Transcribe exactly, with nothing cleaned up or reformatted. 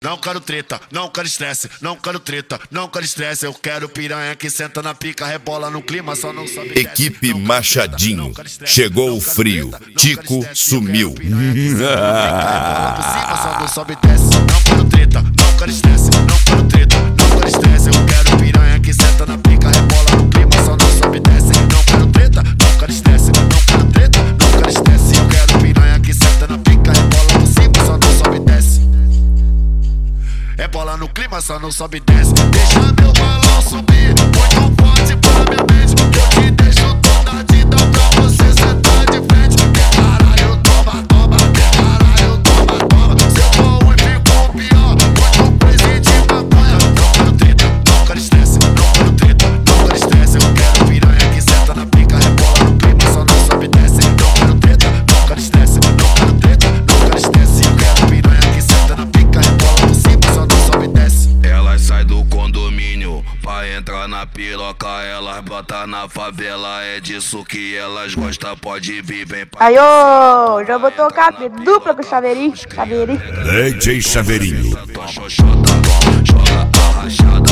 não quero treta, não quero estresse, não quero treta, não quero estresse. Eu quero piranha que senta na pica, rebola no clima, só não sobe. Equipe Machadinho, chegou o frio, Tico sumiu. Só não sobe e desce. Não quero treta, não quero estresse, não quero treta, não quero estresse. Eu quero piranha que senta na pica, rebola no clima, só não sobe e desce. Não quero treta, não quero estresse, não quero treta, não quero estresse. Eu quero piranha que senta na pica, rebola no cima, só não sobe e desce. Rebola no clima, só não sobe e desce. Deixa meu balão subir, muito forte pra minha mente. Eu te deixo toda de dar pra você sentar de frente. Caralho, toma, toma, caralho, toma, toma. Se eu for ruim, fico pior, muito presente de maconha. Não quero treta, não quero estresse, não quero treta, não quero estresse. Eu quero piranha que senta na pica, rebola no clima, só não sobe e desce. Não quero treta, não quero estresse, não quero treta, não quero estresse. Eu quero piranha que senta na pica, rebola no cima, só não sobe e desce. Elas saem do condomínio pra entrar na piroca, elas botam na favela, é disso que elas gostam, pode vir, vem pra... Aí, ô, já vou tocar dupla com o Chaveirinho, Chaveirinho. D J Chaveirinho. Joga a rachada.